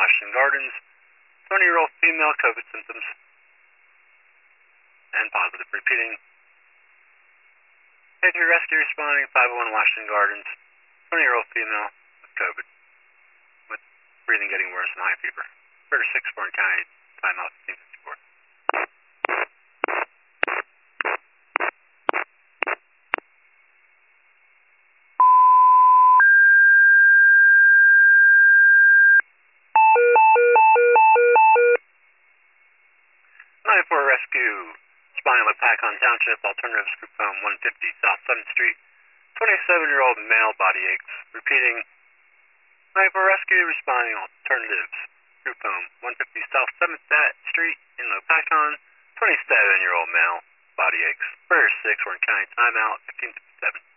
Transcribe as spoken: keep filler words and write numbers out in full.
Washington Gardens. twenty-year-old female, COVID symptoms. And positive. Repeating. Patriot Rescue responding, five oh one Washington Gardens. twenty-year-old female with COVID. With breathing getting worse and high fever. Further six Warren County, timeout fifteen fifty-four. nine four Rescue, responding with Pacon Township, alternatives group home one fifty South seventh Street, twenty-seven-year-old male, body aches. Repeating, nine four Rescue, responding alternatives group home one fifty South seventh Street in Lopakon, twenty-seven-year-old male, body aches. First six Warren County, timeout fifteen fifty-seven.